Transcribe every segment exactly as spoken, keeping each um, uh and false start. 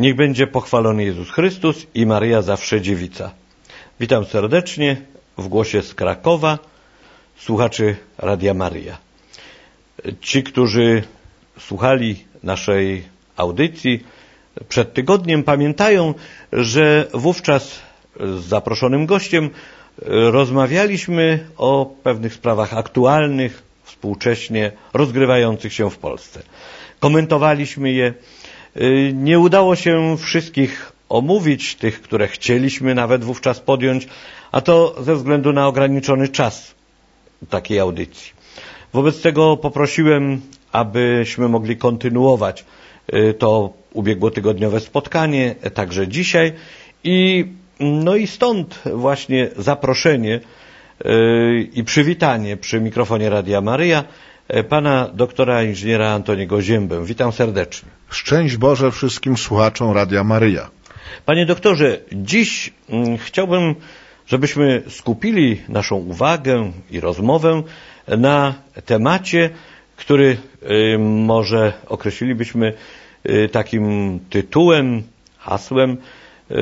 Niech będzie pochwalony Jezus Chrystus i Maryja zawsze dziewica. Witam serdecznie w głosie z Krakowa, słuchaczy Radia Maryja. Ci, którzy słuchali naszej audycji przed tygodniem, pamiętają, że wówczas z zaproszonym gościem rozmawialiśmy o pewnych sprawach aktualnych, współcześnie rozgrywających się w Polsce. Komentowaliśmy je. Nie udało się wszystkich omówić, tych, które chcieliśmy nawet wówczas podjąć, a to ze względu na ograniczony czas takiej audycji. Wobec tego poprosiłem, abyśmy mogli kontynuować to ubiegłotygodniowe spotkanie, także dzisiaj. I, no i stąd właśnie zaproszenie i przywitanie przy mikrofonie Radia Maryja pana doktora inżyniera Antoniego Ziębę. Witam serdecznie. Szczęść Boże wszystkim słuchaczom Radia Maryja. Panie doktorze, dziś mm, chciałbym, żebyśmy skupili naszą uwagę i rozmowę na temacie, który y, może określilibyśmy y, takim tytułem, hasłem y,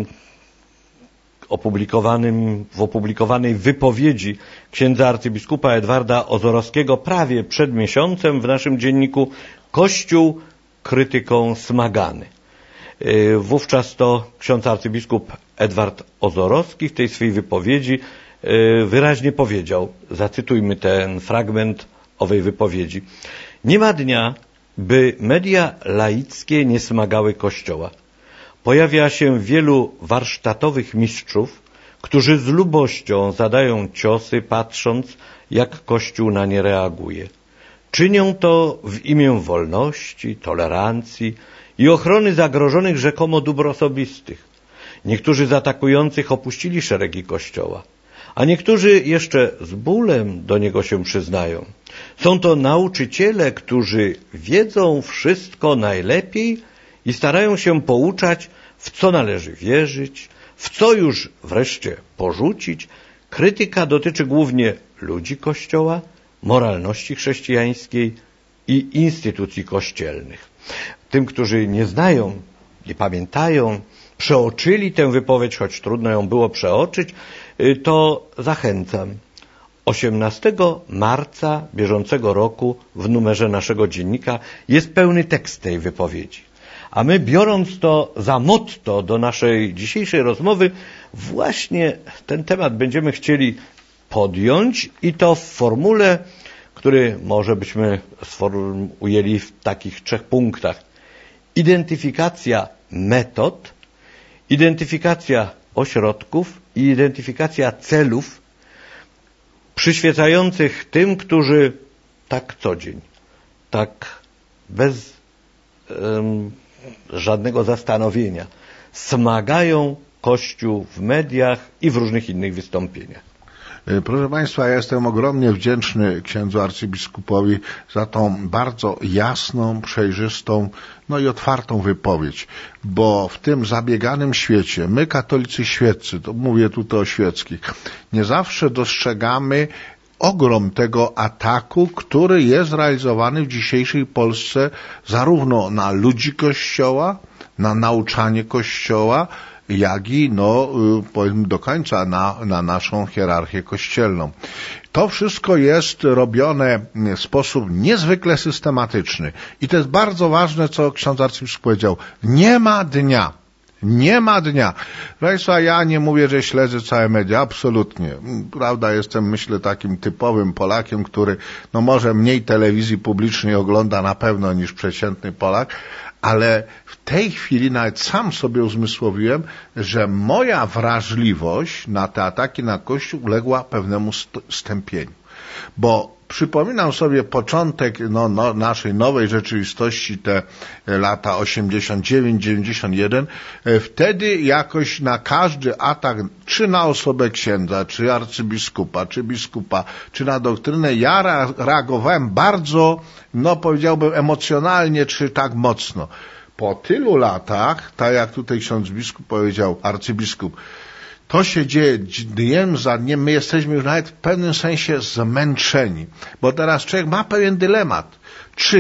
opublikowanym w opublikowanej wypowiedzi księdza arcybiskupa Edwarda Ozorowskiego prawie przed miesiącem w naszym dzienniku Kościół krytyką smagany. Wówczas to ksiądz arcybiskup Edward Ozorowski w tej swojej wypowiedzi wyraźnie powiedział, zacytujmy ten fragment owej wypowiedzi: nie ma dnia, by media laickie nie smagały Kościoła. Pojawia się wielu warsztatowych mistrzów, którzy z lubością zadają ciosy, patrząc, jak Kościół na nie reaguje. Czynią to w imię wolności, tolerancji i ochrony zagrożonych rzekomo dóbr osobistych. Niektórzy z atakujących opuścili szeregi Kościoła, a niektórzy jeszcze z bólem do niego się przyznają. Są to nauczyciele, którzy wiedzą wszystko najlepiej i starają się pouczać, w co należy wierzyć, w co już wreszcie porzucić. Krytyka dotyczy głównie ludzi Kościoła, moralności chrześcijańskiej i instytucji kościelnych. Tym, którzy nie znają, nie pamiętają, przeoczyli tę wypowiedź, choć trudno ją było przeoczyć, to zachęcam. osiemnastego marca bieżącego roku w numerze naszego dziennika jest pełny tekst tej wypowiedzi. A my, biorąc to za motto do naszej dzisiejszej rozmowy, właśnie ten temat będziemy chcieli podjąć i to w formule, który może byśmy ujęli w takich trzech punktach. Identyfikacja metod, identyfikacja ośrodków i identyfikacja celów przyświecających tym, którzy tak co dzień, tak bez um, żadnego zastanowienia smagają Kościół w mediach i w różnych innych wystąpieniach. Proszę Państwa, ja jestem ogromnie wdzięczny księdzu arcybiskupowi za tą bardzo jasną, przejrzystą, no i otwartą wypowiedź, bo w tym zabieganym świecie, my katolicy świeccy, to mówię tutaj o świeckich, nie zawsze dostrzegamy ogrom tego ataku, który jest realizowany w dzisiejszej Polsce zarówno na ludzi Kościoła, na nauczanie Kościoła, jak i, no, powiem do końca, na, na naszą hierarchię kościelną. To wszystko jest robione w sposób niezwykle systematyczny. I to jest bardzo ważne, co ksiądz arcybiskup powiedział. Nie ma dnia. Nie ma dnia. Proszę Państwa, ja nie mówię, że śledzę całe media, absolutnie. Prawda, jestem, myślę, takim typowym Polakiem, który, no może mniej telewizji publicznej ogląda na pewno niż przeciętny Polak, ale w tej chwili nawet sam sobie uzmysłowiłem, że moja wrażliwość na te ataki na Kościół uległa pewnemu stępieniu. Bo przypominam sobie początek no, no, naszej nowej rzeczywistości, te lata osiemdziesiąt dziewięć dziewięćdziesiąt jeden. Wtedy jakoś na każdy atak, czy na osobę księdza, czy arcybiskupa, czy biskupa, czy na doktrynę, ja reagowałem bardzo, no powiedziałbym, emocjonalnie, czy tak mocno. Po tylu latach, tak jak tutaj ksiądz biskup powiedział, arcybiskup, to się dzieje dniem za dniem, my jesteśmy już nawet w pewnym sensie zmęczeni, bo teraz człowiek ma pewien dylemat, czy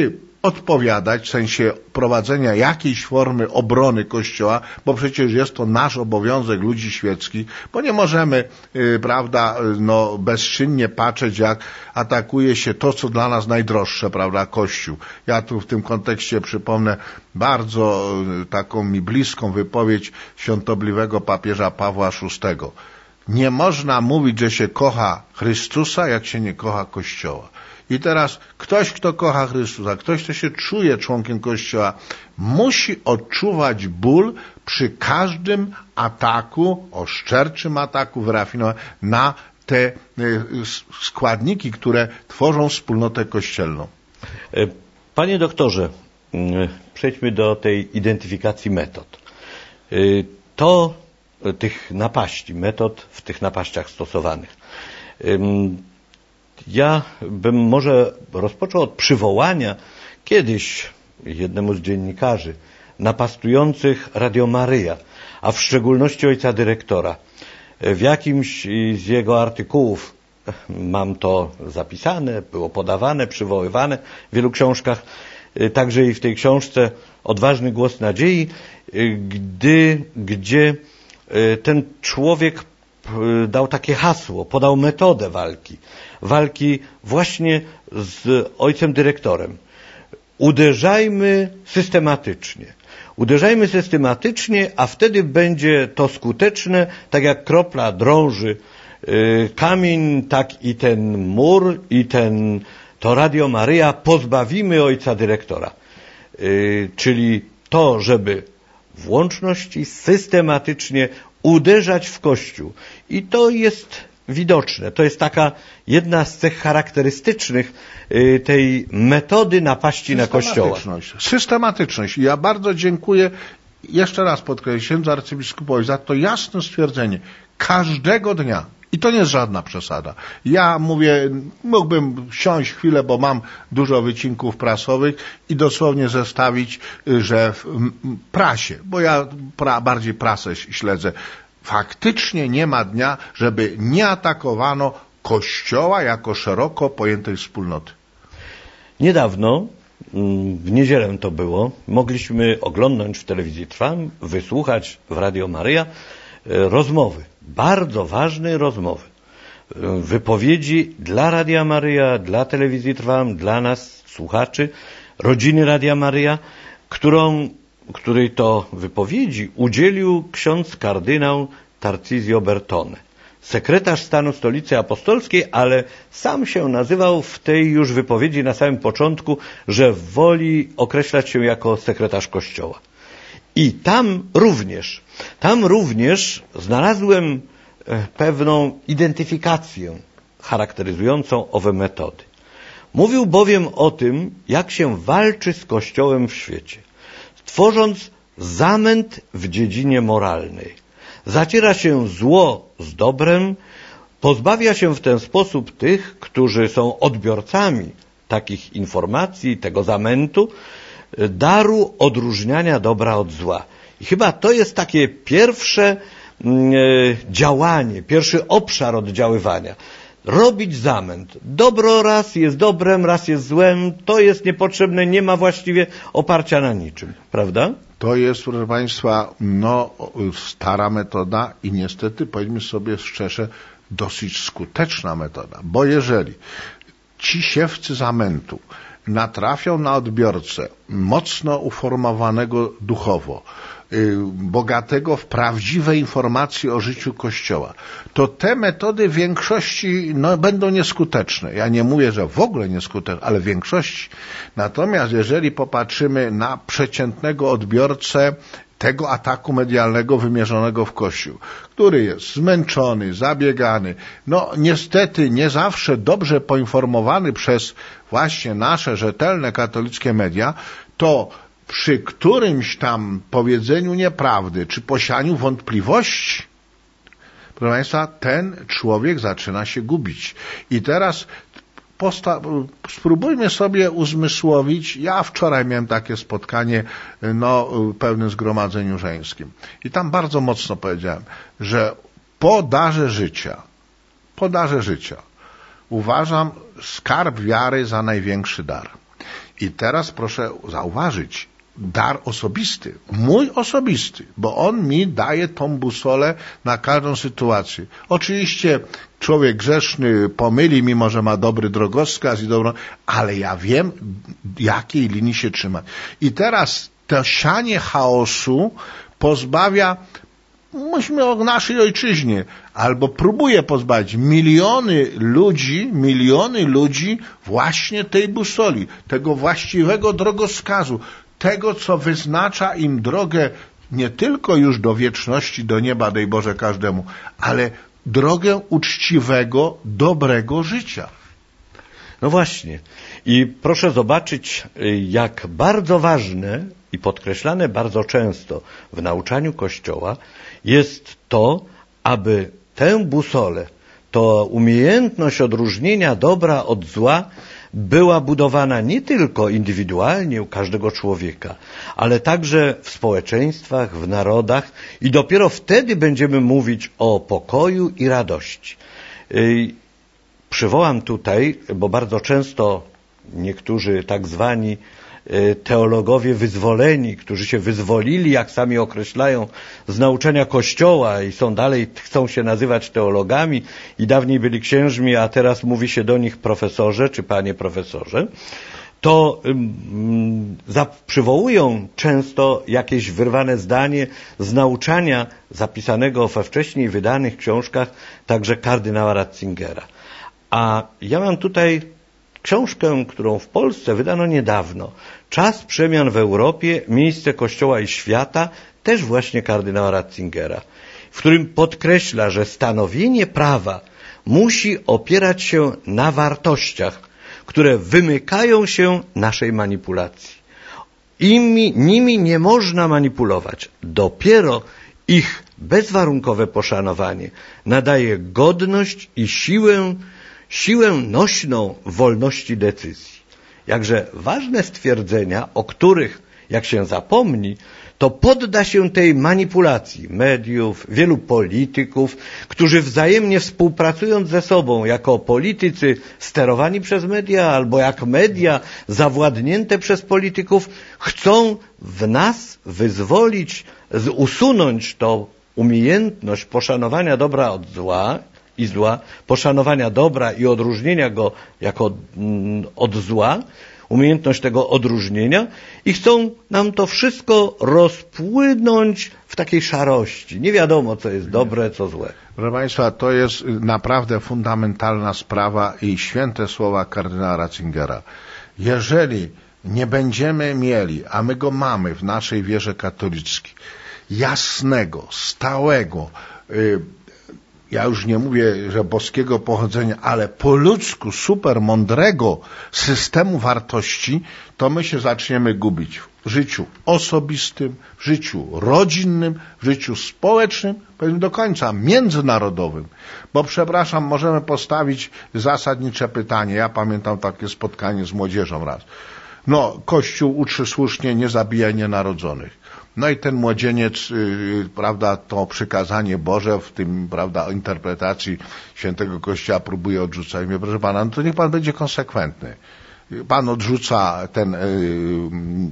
odpowiadać w sensie prowadzenia jakiejś formy obrony Kościoła, bo przecież jest to nasz obowiązek ludzi świeckich, bo nie możemy, yy, prawda, no, bezczynnie patrzeć, jak atakuje się to, co dla nas najdroższe, prawda, Kościół. Ja tu w tym kontekście przypomnę bardzo yy, taką mi bliską wypowiedź świątobliwego papieża Pawła szóstego. Nie można mówić, że się kocha Chrystusa, jak się nie kocha Kościoła. I teraz ktoś, kto kocha Chrystusa, ktoś, kto się czuje członkiem Kościoła, musi odczuwać ból przy każdym ataku, oszczerczym ataku, wyrafinowanym na te składniki, które tworzą wspólnotę kościelną. Panie doktorze, przejdźmy do tej identyfikacji metod. To tych napaści, metod w tych napaściach stosowanych. Ja bym może rozpoczął od przywołania kiedyś jednemu z dziennikarzy napastujących Radio Maryja, a w szczególności ojca dyrektora. W jakimś z jego artykułów, mam to zapisane, było podawane, przywoływane w wielu książkach, także i w tej książce Odważny głos nadziei, gdy, gdzie ten człowiek dał takie hasło, podał metodę walki. Walki właśnie z ojcem dyrektorem. Uderzajmy systematycznie. Uderzajmy systematycznie, a wtedy będzie to skuteczne, tak jak kropla drąży kamień, tak i ten mur, i ten, to Radio Maryja pozbawimy ojca dyrektora. Czyli to, żeby w łączności systematycznie uderzać w Kościół. I to jest widoczne. To jest taka jedna z cech charakterystycznych tej metody napaści na Kościoła. Systematyczność. Ja bardzo dziękuję, jeszcze raz podkreślę, księdzu arcybiskupowi za to jasne stwierdzenie. Każdego dnia. I to nie jest żadna przesada. Ja mówię, mógłbym siąść chwilę, bo mam dużo wycinków prasowych i dosłownie zestawić, że w prasie, bo ja pra, bardziej prasę śledzę, faktycznie nie ma dnia, żeby nie atakowano Kościoła jako szeroko pojętej wspólnoty. Niedawno, w niedzielę to było, mogliśmy oglądać w telewizji Trwam, wysłuchać w Radio Maryja rozmowy, bardzo ważnej rozmowy, wypowiedzi dla Radia Maryja, dla telewizji Trwam, dla nas, słuchaczy, rodziny Radia Maryja, którą, której to wypowiedzi udzielił ksiądz kardynał Tarcisio Bertone, sekretarz stanu Stolicy Apostolskiej, ale sam się nazywał w tej już wypowiedzi na samym początku, że woli określać się jako sekretarz Kościoła. I tam również, tam również znalazłem pewną identyfikację charakteryzującą owe metody. Mówił bowiem o tym, jak się walczy z Kościołem w świecie, tworząc zamęt w dziedzinie moralnej. Zaciera się zło z dobrem, pozbawia się w ten sposób tych, którzy są odbiorcami takich informacji, tego zamętu, daru odróżniania dobra od zła. I chyba to jest takie pierwsze działanie, pierwszy obszar oddziaływania. Robić zamęt. Dobro raz jest dobrem, raz jest złem, to jest niepotrzebne, nie ma właściwie oparcia na niczym, prawda? To jest, proszę Państwa, no, stara metoda i niestety, powiedzmy sobie szczerze, dosyć skuteczna metoda, bo jeżeli ci siewcy zamętu natrafią na odbiorcę mocno uformowanego duchowo, bogatego w prawdziwe informacje o życiu Kościoła, to te metody w większości no, będą nieskuteczne. Ja nie mówię, że w ogóle nieskuteczne, ale w większości. Natomiast jeżeli popatrzymy na przeciętnego odbiorcę tego ataku medialnego wymierzonego w Kościół, który jest zmęczony, zabiegany, no niestety nie zawsze dobrze poinformowany przez właśnie nasze rzetelne katolickie media, to przy którymś tam powiedzeniu nieprawdy, czy posianiu wątpliwości, proszę Państwa, ten człowiek zaczyna się gubić. I teraz posta- spróbujmy sobie uzmysłowić, ja wczoraj miałem takie spotkanie no, pełnym zgromadzeniu żeńskim. I tam bardzo mocno powiedziałem, że po darze życia, po darze życia uważam skarb wiary za największy dar. I teraz proszę zauważyć, dar osobisty, mój osobisty, bo on mi daje tą busolę na każdą sytuację. Oczywiście człowiek grzeszny pomyli, mimo że ma dobry drogowskaz i dobrą, ale ja wiem, jakiej linii się trzymać. I teraz to sianie chaosu pozbawia, myślmy o naszej ojczyźnie, albo próbuje pozbawić miliony ludzi, miliony ludzi właśnie tej busoli, tego właściwego drogowskazu, tego, co wyznacza im drogę nie tylko już do wieczności, do nieba, daj Boże każdemu, ale drogę uczciwego, dobrego życia. No właśnie. I proszę zobaczyć, jak bardzo ważne i podkreślane bardzo często w nauczaniu Kościoła jest to, aby tę busolę, to umiejętność odróżnienia dobra od zła była budowana nie tylko indywidualnie u każdego człowieka, ale także w społeczeństwach, w narodach i dopiero wtedy będziemy mówić o pokoju i radości. Przywołam tutaj, bo bardzo często niektórzy tak zwani teologowie wyzwoleni, którzy się wyzwolili, jak sami określają, z nauczania Kościoła i są dalej, chcą się nazywać teologami i dawniej byli księżmi, a teraz mówi się do nich profesorze czy panie profesorze, to um, przywołują często jakieś wyrwane zdanie z nauczania zapisanego we wcześniej wydanych książkach także kardynała Ratzingera. A ja mam tutaj książkę, którą w Polsce wydano niedawno. Czas przemian w Europie, miejsce Kościoła i świata, też właśnie kardynała Ratzingera, w którym podkreśla, że stanowienie prawa musi opierać się na wartościach, które wymykają się naszej manipulacji. Imi, nimi nie można manipulować. Dopiero ich bezwarunkowe poszanowanie nadaje godność i siłę siłę nośną wolności decyzji. Jakże ważne stwierdzenia, o których, jak się zapomni, to podda się tej manipulacji mediów, wielu polityków, którzy wzajemnie współpracując ze sobą, jako politycy sterowani przez media, albo jak media zawładnięte przez polityków, chcą w nas wyzwolić, usunąć tą umiejętność poszanowania dobra od zła, i zła, poszanowania dobra i odróżnienia go jako mm, od zła, umiejętność tego odróżnienia i chcą nam to wszystko rozpłynąć w takiej szarości. Nie wiadomo, co jest dobre, co złe. Proszę Państwa, to jest naprawdę fundamentalna sprawa i święte słowa kardynała Ratzingera. Jeżeli nie będziemy mieli, a my go mamy w naszej wierze katolickiej, jasnego, stałego, yy, ja już nie mówię, że boskiego pochodzenia, ale po ludzku super mądrego systemu wartości, to my się zaczniemy gubić w życiu osobistym, w życiu rodzinnym, w życiu społecznym, powiedzmy do końca międzynarodowym. Bo przepraszam, możemy postawić zasadnicze pytanie. Ja pamiętam takie spotkanie z młodzieżą raz. No, Kościół uczy słusznie, nie zabijaj nienarodzonych. No i ten młodzieniec, yy, prawda, to przykazanie Boże w tym, prawda, interpretacji świętego Kościoła próbuje odrzucać. Mówię, proszę pana, no to niech pan będzie konsekwentny. Pan odrzuca ten yy,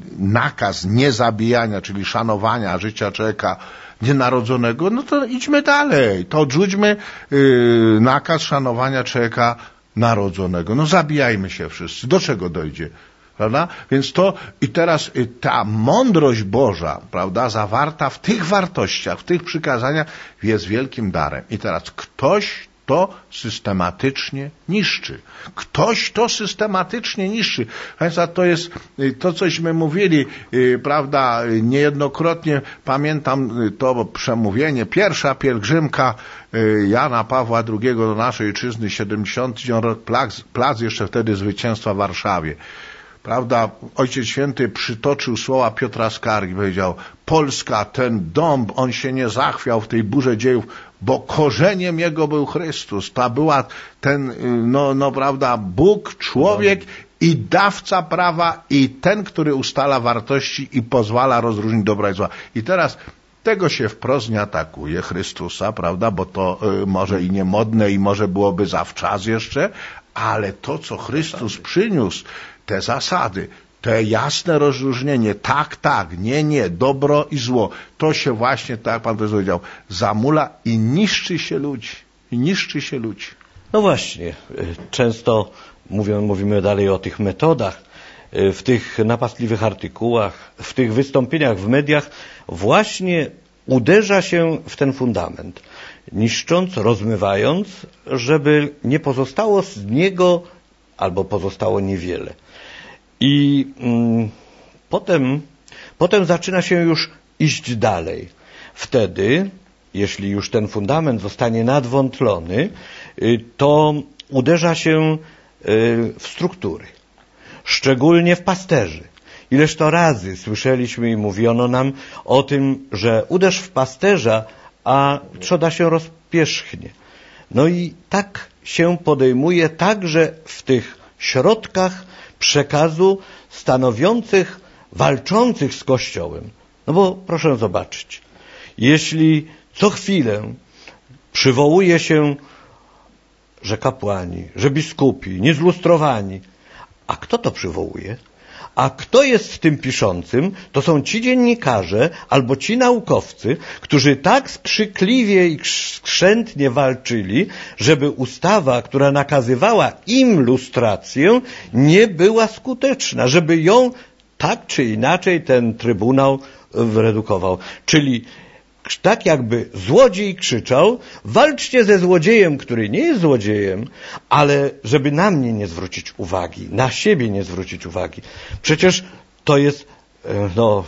nakaz niezabijania, czyli szanowania życia człowieka nienarodzonego, no to idźmy dalej. To odrzućmy yy, nakaz szanowania człowieka narodzonego. No zabijajmy się wszyscy. Do czego dojdzie? Prawda? Więc to i teraz ta mądrość Boża, prawda, zawarta w tych wartościach, w tych przykazaniach jest wielkim darem. I teraz ktoś to systematycznie niszczy. Ktoś to systematycznie niszczy. Państwa, to jest to, cośmy mówili, prawda, niejednokrotnie pamiętam to przemówienie, pierwsza pielgrzymka Jana Pawła drugiego do naszej ojczyzny, siedemdziesiąty rok, plac, plac jeszcze wtedy zwycięstwa w Warszawie. Prawda, Ojciec Święty przytoczył słowa Piotra Skargi, powiedział, Polska, ten dom, on się nie zachwiał w tej burze dziejów, bo korzeniem jego był Chrystus. To była ten, no, no prawda, Bóg, człowiek i dawca prawa i ten, który ustala wartości i pozwala rozróżnić dobra i zła. I teraz tego się wprost nie atakuje Chrystusa, prawda, bo to y, może i niemodne i może byłoby zawczas jeszcze, ale to, co Chrystus przyniósł, te zasady, te jasne rozróżnienie, tak, tak, nie, nie, dobro i zło, to się właśnie, tak jak pan to powiedział, zamula i niszczy się ludzi. I niszczy się ludzi. No właśnie, często mówią, mówimy dalej o tych metodach, w tych napastliwych artykułach, w tych wystąpieniach w mediach właśnie uderza się w ten fundament, niszcząc, rozmywając, żeby nie pozostało z niego albo pozostało niewiele. I mm, potem, potem zaczyna się już iść dalej. Wtedy, jeśli już ten fundament zostanie nadwątlony, to uderza się w struktury, szczególnie w pasterzy. Ileż to razy słyszeliśmy i mówiono nam o tym, że uderz w pasterza, a trzoda się rozpierzchnie. No i tak się podejmuje także w tych środkach przekazu stanowiących, walczących z Kościołem. No bo proszę zobaczyć, jeśli co chwilę przywołuje się, że kapłani, że biskupi, niezlustrowani, a kto to przywołuje? A kto jest tym piszącym? To są ci dziennikarze albo ci naukowcy, którzy tak skrzykliwie i skrzętnie walczyli, żeby ustawa, która nakazywała im lustrację, nie była skuteczna, żeby ją tak czy inaczej ten trybunał wyredukował. Czyli tak jakby złodziej krzyczał, walczcie ze złodziejem, który nie jest złodziejem, ale żeby na mnie nie zwrócić uwagi, na siebie nie zwrócić uwagi. Przecież to jest no,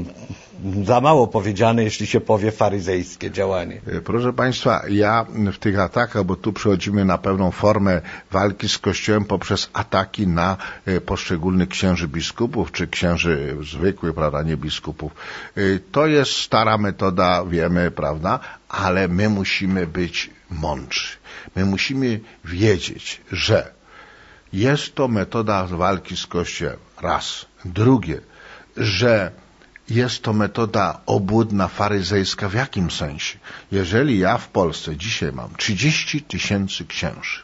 za mało powiedziane, jeśli się powie faryzejskie działanie. Proszę Państwa, ja w tych atakach, bo tu przechodzimy na pewną formę walki z Kościołem poprzez ataki na poszczególnych księży biskupów, czy księży zwykłych, prawda, nie biskupów. To jest stara metoda, wiemy, prawda, ale my musimy być mądrzy. My musimy wiedzieć, że jest to metoda walki z Kościołem. Raz. Drugie, że jest to metoda obłudna, faryzejska. W jakim sensie? Jeżeli ja w Polsce dzisiaj mam trzydzieści tysięcy księży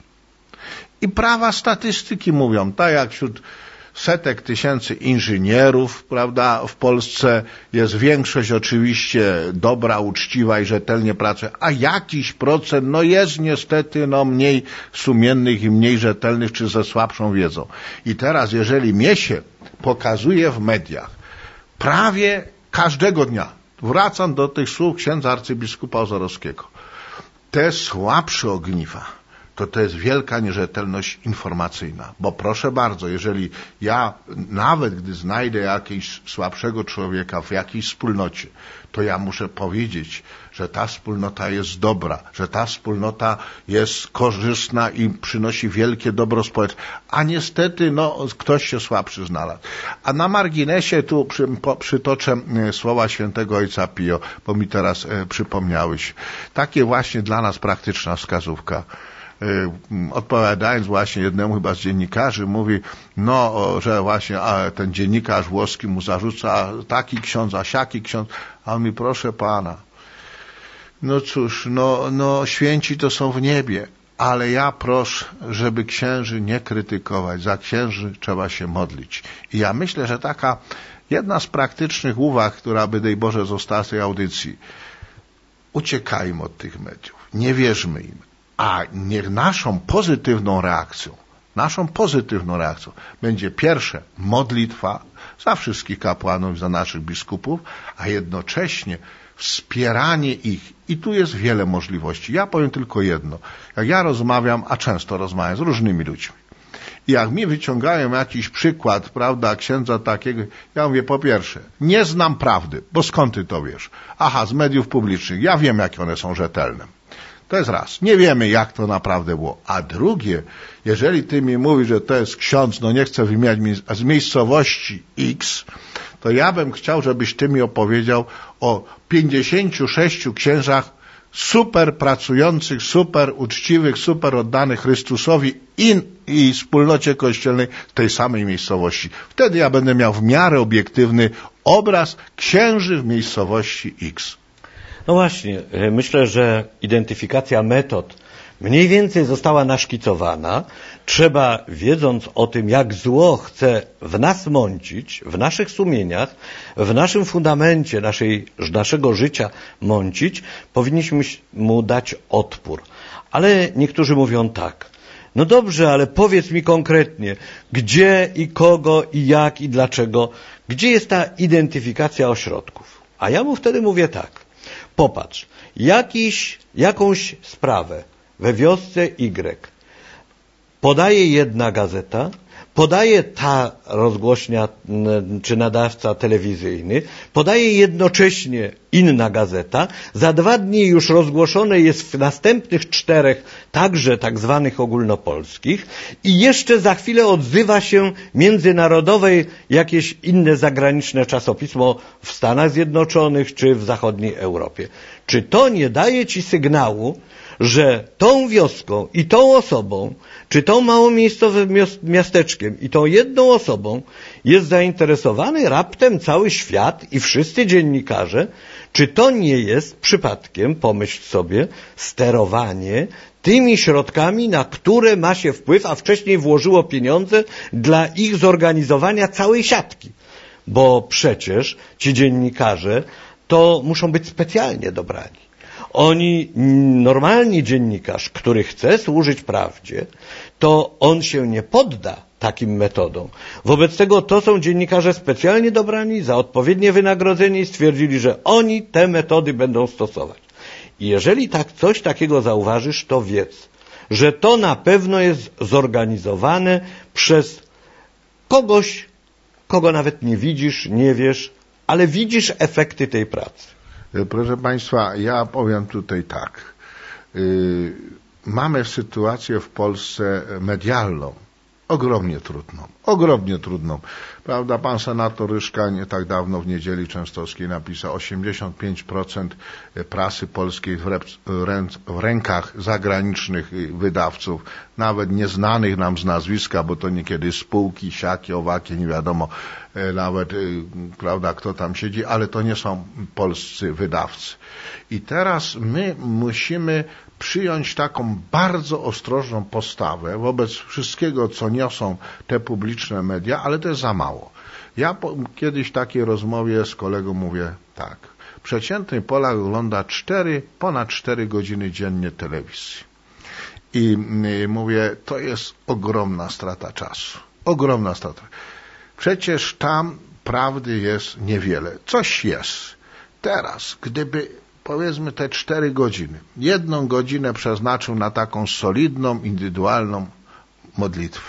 i prawa statystyki mówią, tak jak wśród setek tysięcy inżynierów, prawda, w Polsce jest większość oczywiście dobra, uczciwa i rzetelnie pracuje, a jakiś procent, no jest niestety, no mniej sumiennych i mniej rzetelnych, czy ze słabszą wiedzą. I teraz, jeżeli mnie się pokazuje w mediach, prawie każdego dnia, wracam do tych słów księdza arcybiskupa Ozorowskiego, te słabsze ogniwa, to to jest wielka nierzetelność informacyjna. Bo proszę bardzo, jeżeli ja, nawet gdy znajdę jakiegoś słabszego człowieka w jakiejś wspólnocie, to ja muszę powiedzieć, że ta wspólnota jest dobra, że ta wspólnota jest korzystna i przynosi wielkie dobro społeczne. A niestety, no, ktoś się słabszy znalazł. A na marginesie tu przy, po, przytoczę słowa świętego ojca Pio, bo mi teraz e, przypomniałeś. Takie właśnie dla nas praktyczna wskazówka. Odpowiadając właśnie jednemu chyba z dziennikarzy, mówi, no, że właśnie a ten dziennikarz włoski mu zarzuca taki ksiądz, a siaki ksiądz, a on mi, proszę pana, no cóż, no, no święci to są w niebie, ale ja proszę, żeby księży nie krytykować, za księży trzeba się modlić. I ja myślę, że taka jedna z praktycznych uwag, która by, dej Boże, została z tej audycji, uciekajmy od tych mediów, nie wierzmy im. A niech naszą pozytywną reakcją, naszą pozytywną reakcją będzie pierwsze modlitwa za wszystkich kapłanów, za naszych biskupów, a jednocześnie wspieranie ich. I tu jest wiele możliwości. Ja powiem tylko jedno. Jak ja rozmawiam, a często rozmawiam z różnymi ludźmi, i jak mi wyciągają jakiś przykład, prawda, księdza takiego, ja mówię, po pierwsze, nie znam prawdy, bo skąd ty to wiesz? Aha, z mediów publicznych. Ja wiem, jakie one są rzetelne. To jest raz. Nie wiemy, jak to naprawdę było. A drugie, jeżeli ty mi mówisz, że to jest ksiądz, no nie chcę wymieniać z miejscowości X, to ja bym chciał, żebyś ty mi opowiedział o pięćdziesięciu sześciu księżach super pracujących, super uczciwych, super oddanych Chrystusowi i, i wspólnocie kościelnej w tej samej miejscowości. Wtedy ja będę miał w miarę obiektywny obraz księży w miejscowości X. No właśnie, myślę, że identyfikacja metod mniej więcej została naszkicowana. Trzeba, wiedząc o tym, jak zło chce w nas mącić, w naszych sumieniach, w naszym fundamencie naszej, naszego życia mącić, powinniśmy mu dać odpór. Ale niektórzy mówią tak: no dobrze, ale powiedz mi konkretnie, gdzie i kogo i jak i dlaczego, gdzie jest ta identyfikacja ośrodków? A ja mu wtedy mówię tak: popatrz, jakiś, jakąś sprawę we wiosce Y podaje jedna gazeta, podaje ta rozgłośnia czy nadawca telewizyjny, podaje jednocześnie inna gazeta, za dwa dni już rozgłoszone jest w następnych czterech, także tak zwanych ogólnopolskich, i jeszcze za chwilę odzywa się międzynarodowe jakieś inne zagraniczne czasopismo w Stanach Zjednoczonych czy w zachodniej Europie. Czy to nie daje ci sygnału, że tą wioską i tą osobą, czy tą małomiejscowym miasteczkiem i tą jedną osobą jest zainteresowany raptem cały świat i wszyscy dziennikarze? Czy to nie jest przypadkiem, pomyśl sobie, sterowanie tymi środkami, na które ma się wpływ, a wcześniej włożyło pieniądze dla ich zorganizowania całej siatki? Bo przecież ci dziennikarze to muszą być specjalnie dobrani. Oni, normalni dziennikarz, który chce służyć prawdzie, to on się nie podda takim metodom. Wobec tego to są dziennikarze specjalnie dobrani, za odpowiednie wynagrodzenie, i stwierdzili, że oni te metody będą stosować. I jeżeli tak coś takiego zauważysz, to wiedz, że to na pewno jest zorganizowane przez kogoś, kogo nawet nie widzisz, nie wiesz, ale widzisz efekty tej pracy. Proszę Państwa, ja powiem tutaj tak. Yy, mamy sytuację w Polsce medialną ogromnie trudną, ogromnie trudną. Prawda, pan senator Ryszka nie tak dawno w Niedzieli Częstochowskiej napisał: osiemdziesiąt pięć procent prasy polskiej w, rep, w rękach zagranicznych wydawców, nawet nieznanych nam z nazwiska, bo to niekiedy spółki, siakie, owakie, nie wiadomo nawet, prawda, kto tam siedzi, ale to nie są polscy wydawcy. I teraz my musimy przyjąć taką bardzo ostrożną postawę wobec wszystkiego, co niosą te publiczne media, ale to jest za mało. Ja po, kiedyś w takiej rozmowie z kolegą mówię tak: przeciętny Polak ogląda cztery, ponad cztery godziny dziennie telewizji. I y, mówię, to jest ogromna strata czasu. Ogromna strata. Przecież tam prawdy jest niewiele. Coś jest. Teraz, gdyby powiedzmy te cztery godziny, jedną godzinę przeznaczył na taką solidną, indywidualną modlitwę,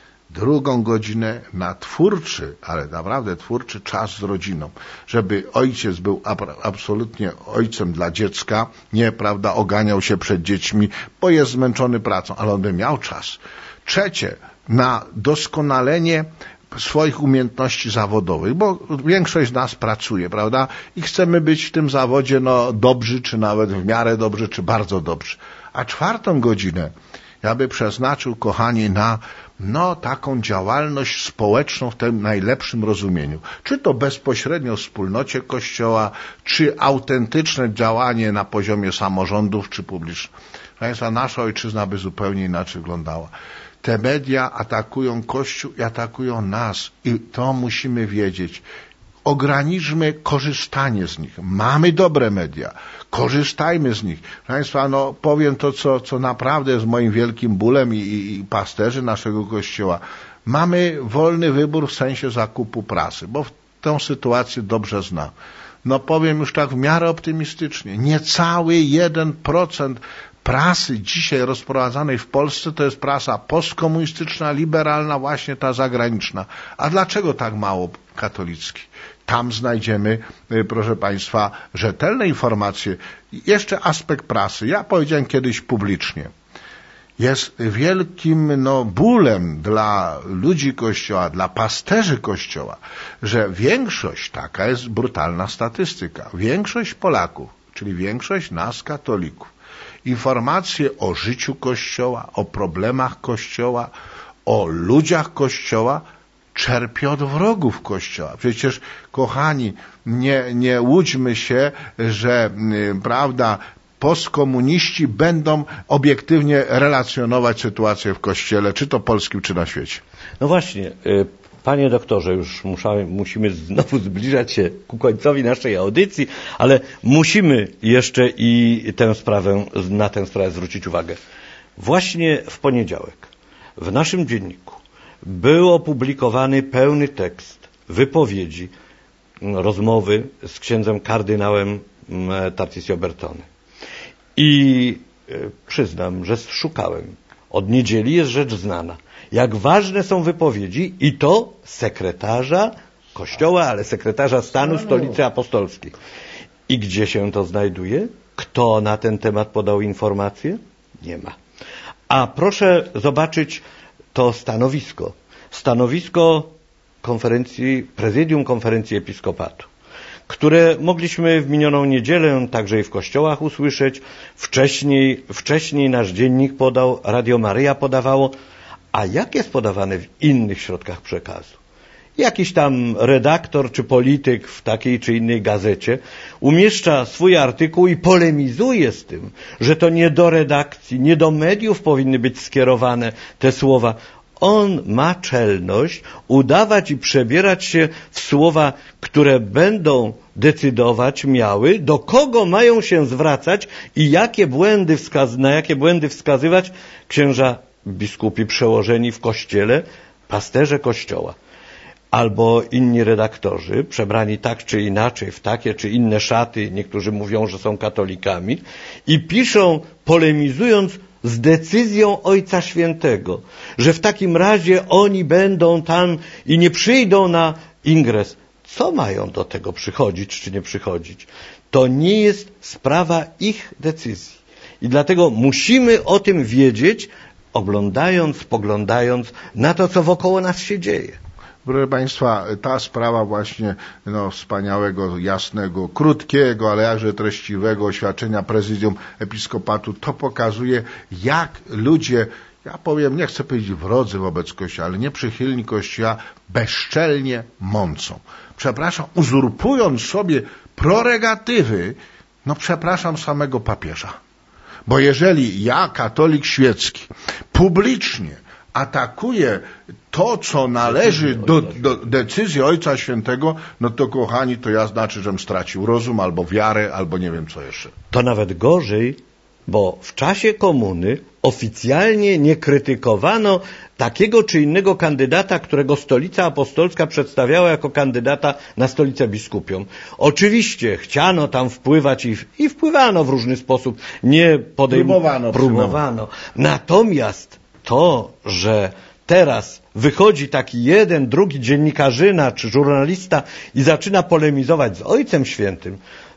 drugą godzinę na twórczy, ale naprawdę twórczy czas z rodziną, żeby ojciec był absolutnie ojcem dla dziecka, nie, prawda, oganiał się przed dziećmi, bo jest zmęczony pracą, ale on by miał czas. Trzecie, na doskonalenie swoich umiejętności zawodowych, bo większość z nas pracuje, prawda, i chcemy być w tym zawodzie no dobrzy, czy nawet w miarę dobrzy, czy bardzo dobrzy. A czwartą godzinę ja by przeznaczył, kochani, na no taką działalność społeczną w tym najlepszym rozumieniu. Czy to bezpośrednio w wspólnocie Kościoła, czy autentyczne działanie na poziomie samorządów, czy publicznych. Proszę Państwa, nasza ojczyzna by zupełnie inaczej wyglądała. Te media atakują Kościół i atakują nas, i to musimy wiedzieć. Ograniczmy korzystanie z nich. Mamy dobre media, korzystajmy z nich. Proszę Państwa, no powiem to, co, co naprawdę jest moim wielkim bólem i, i, i pasterzy naszego Kościoła. Mamy wolny wybór w sensie zakupu prasy, bo tę sytuację dobrze znam. No powiem już tak w miarę optymistycznie, niecały jeden procent prasy dzisiaj rozprowadzanej w Polsce to jest prasa postkomunistyczna, liberalna, właśnie ta zagraniczna. A dlaczego tak mało katolickiej? Tam znajdziemy, proszę Państwa, rzetelne informacje. Jeszcze aspekt prasy. Ja powiedziałem kiedyś publicznie. Jest wielkim no, bólem dla ludzi Kościoła, dla pasterzy Kościoła, że większość, taka jest brutalna statystyka, większość Polaków, czyli większość nas katolików, informacje o życiu Kościoła, o problemach Kościoła, o ludziach Kościoła czerpie od wrogów Kościoła. Przecież, kochani, nie, nie łudźmy się, że, prawda, postkomuniści będą obiektywnie relacjonować sytuację w Kościele, czy to polskim, czy na świecie. No właśnie, panie doktorze, już muszamy, musimy znowu zbliżać się ku końcowi naszej audycji, ale musimy jeszcze i tę sprawę, na tę sprawę zwrócić uwagę. Właśnie w poniedziałek w naszym dzienniku był opublikowany pełny tekst wypowiedzi, rozmowy z księdzem kardynałem Tarcisio Bertone. I przyznam, że szukałem. Od niedzieli jest rzecz znana. Jak ważne są wypowiedzi i to sekretarza Kościoła, ale sekretarza stanu Stolicy Apostolskiej. I gdzie się to znajduje? Kto na ten temat podał informacje? Nie ma. A proszę zobaczyć to stanowisko. Stanowisko konferencji, prezydium konferencji episkopatu, które mogliśmy w minioną niedzielę także i w kościołach usłyszeć. Wcześniej, wcześniej nasz dziennik podał, Radio Maryja podawało. A jak jest podawane w innych środkach przekazu? Jakiś tam redaktor czy polityk w takiej czy innej gazecie umieszcza swój artykuł i polemizuje z tym, że to nie do redakcji, nie do mediów powinny być skierowane te słowa. On ma czelność udawać i przebierać się w słowa, które będą decydować miały, do kogo mają się zwracać i jakie błędy wskaz- na jakie błędy wskazywać księża biskupi przełożeni w Kościele, pasterze Kościoła. Albo inni redaktorzy, przebrani tak czy inaczej, w takie czy inne szaty, niektórzy mówią, że są katolikami, i piszą, polemizując z decyzją Ojca Świętego, że w takim razie oni będą tam i nie przyjdą na ingres. Co mają do tego przychodzić, czy nie przychodzić? To nie jest sprawa ich decyzji. I dlatego musimy o tym wiedzieć, oglądając, spoglądając na to, co wokoło nas się dzieje. Proszę Państwa, ta sprawa właśnie no, wspaniałego, jasnego, krótkiego, ale jakże treściwego oświadczenia prezydium episkopatu, to pokazuje, jak ludzie, ja powiem, nie chcę powiedzieć wrodzy wobec Kościoła, ale nieprzychylni Kościoła, bezczelnie mącą. Przepraszam, uzurpując sobie prerogatywy, no przepraszam, samego papieża. Bo jeżeli ja, katolik świecki, publicznie atakuje to, co należy do, do decyzji Ojca Świętego, no to kochani, to ja znaczy, żem stracił rozum, albo wiarę, albo nie wiem co jeszcze. To nawet gorzej, bo w czasie komuny oficjalnie nie krytykowano takiego czy innego kandydata, którego Stolica Apostolska przedstawiała jako kandydata na stolicę biskupią. Oczywiście chciano tam wpływać i, i wpływano w różny sposób, nie podejmowano, próbowano, próbowano. Natomiast to, że teraz wychodzi taki jeden, drugi dziennikarzyna czy żurnalista i zaczyna polemizować z Ojcem Świętym,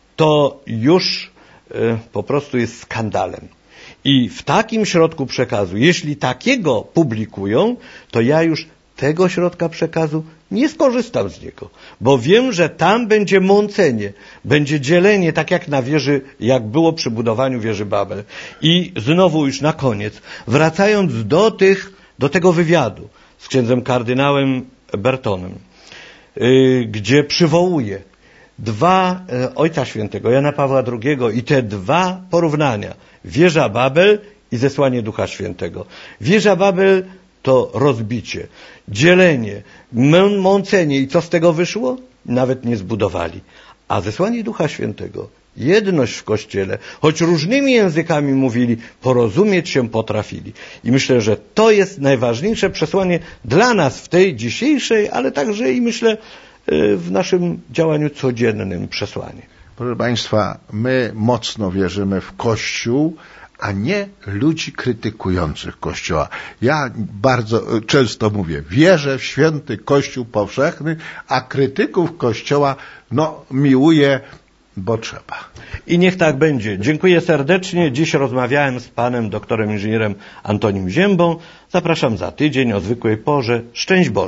to już y, po prostu jest skandalem. I w takim środku przekazu, jeśli takiego publikują, to ja już tego środka przekazu nie skorzystam z niego, bo wiem, że tam będzie mącenie, będzie dzielenie, tak jak na wieży, jak było przy budowaniu wieży Babel. I znowu już na koniec, wracając do tych, do tego wywiadu z księdzem kardynałem Bertonem, yy, gdzie przywołuje dwa yy, Ojca Świętego, Jana Pawła drugiego i te dwa porównania, wieża Babel i zesłanie Ducha Świętego. Wieża Babel to rozbicie, dzielenie, mącenie i co z tego wyszło? Nawet nie zbudowali. A zesłanie Ducha Świętego, jedność w Kościele, choć różnymi językami mówili, porozumieć się potrafili. I myślę, że to jest najważniejsze przesłanie dla nas w tej dzisiejszej, ale także i myślę w naszym działaniu codziennym przesłanie. Proszę Państwa, my mocno wierzymy w Kościół, a nie ludzi krytykujących Kościoła. Ja bardzo często mówię, wierzę w święty Kościół powszechny, a krytyków Kościoła no miłuję, bo trzeba. I niech tak będzie. Dziękuję serdecznie. Dziś rozmawiałem z panem doktorem inżynierem Antonim Ziębą. Zapraszam za tydzień o zwykłej porze. Szczęść Boże.